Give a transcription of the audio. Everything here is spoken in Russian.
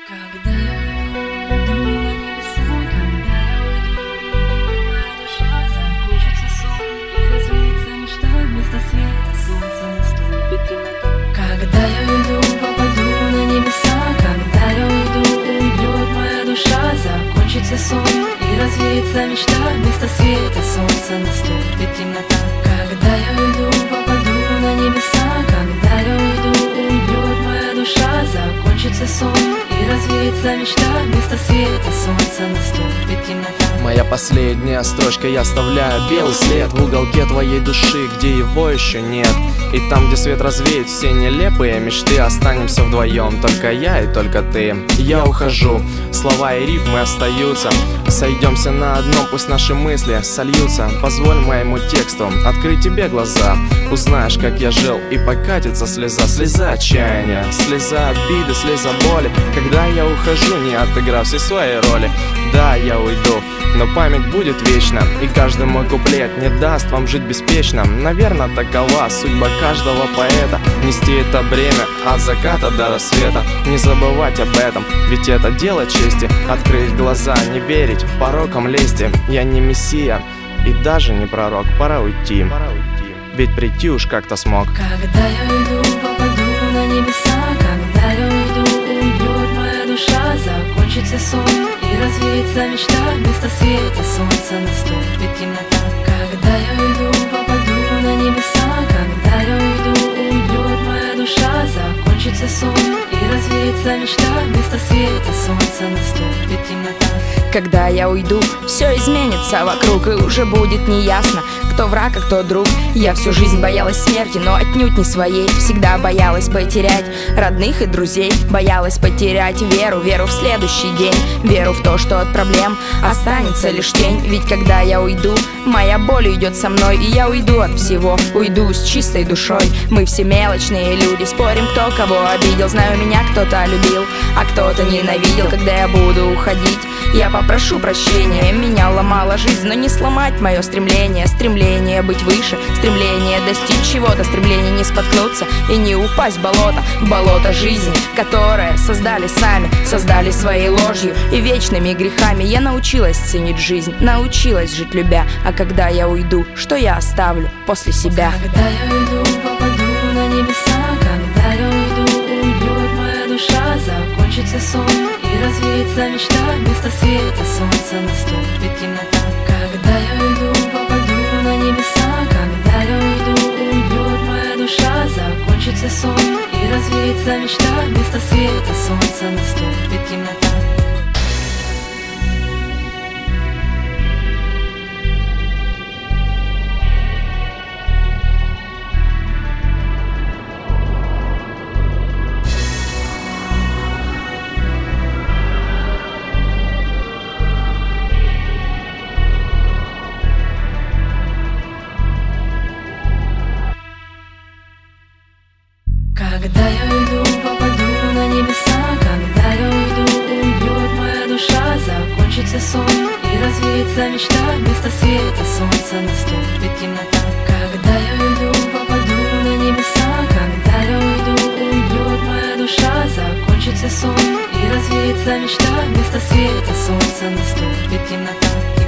Когда я уйду на небеса, когда я уйду, моя душа закончится сон, и развеется мечта, вместо света солнца наступит темнота. Когда я уйду, попаду на небеса, когда я уйду, уйдет моя душа, закончится сон, и развеется мечта, вместо света солнца наступит темнота. Когда я уйду, попаду на небеса, когда я уйду, уйдет моя душа, закончится сон, и развеется мечта, вместо света солнца наступит темнота. Моя последняя строчка, я оставляю белый след в уголке твоей души, где его еще нет. И там, где свет развеет все нелепые мечты, останемся вдвоем, только я и только ты. Я ухожу, слова и рифмы остаются, сойдемся на одном, пусть наши мысли сольются. Позволь моему тексту открыть тебе глаза, узнаешь, как я жил, и покатится слеза. Слеза отчаяния, слеза обиды, слеза боли, когда я ухожу, не отыграв все свои роли. Да, я уйду, но память будет вечна, и каждый мой куплет не даст вам жить беспечно. Наверное, такова судьба каждого поэта, нести это бремя от заката до рассвета. Не забывать об этом, ведь это дело чести. Открыть глаза, не верить порокам лести. Я не мессия и даже не пророк, пора уйти, ведь прийти уж как-то смог. Когда я уйду, попаду на небеса, когда я уйду, уйдет моя душа, закончится сон, и развеется мечта, вместо света солнца наступит темнота. Когда я уйду, попаду на небеса, когда я уйду, уйдет моя душа, закончится сон, и развеется мечта, вместо света солнца наступит темнота. Когда я уйду, все изменится вокруг, и уже будет неясно, кто враг, а кто друг. Я всю жизнь боялась смерти, но отнюдь не своей. Всегда боялась потерять родных и друзей, боялась потерять веру в следующий день, веру в то, что от проблем останется лишь тень. Ведь когда я уйду, моя боль уйдет со мной, и я уйду от всего, уйду с чистой душой. Мы все мелочные люди, спорим, кто кого обидел. Знаю, меня кто-то любил, а кто-то ненавидел. Когда я буду уходить, я попрошу прощения. Меня ломала жизнь, но не сломать мое стремление. Стремление быть выше, стремление достичь чего-то, стремление не споткнуться и не упасть в болото жизни, которое создали сами, создали своей ложью и вечными грехами. Я научилась ценить жизнь, научилась жить любя. А когда я уйду, что я оставлю после себя? Когда я уйду, попаду на небеса, когда я уйду, уйдет моя душа, закончится сон, и развеется мечта, вместо света солнца наступит темнота. Когда я уйду, попаду на небеса, когда я уйду, уйдет моя душа, закончится сон, и развеется мечта, вместо света солнца наступит темнота. Когда я уйду, попаду на небеса, когда я уйду, уйдет моя душа, закончится сон, и развеется мечта, вместо света солнца наступит темнота. Когда я уйду, попаду на небеса, когда я уйду, уйдет моя душа, закончится сон, и развеется мечта, вместо света солнца наступит темнота.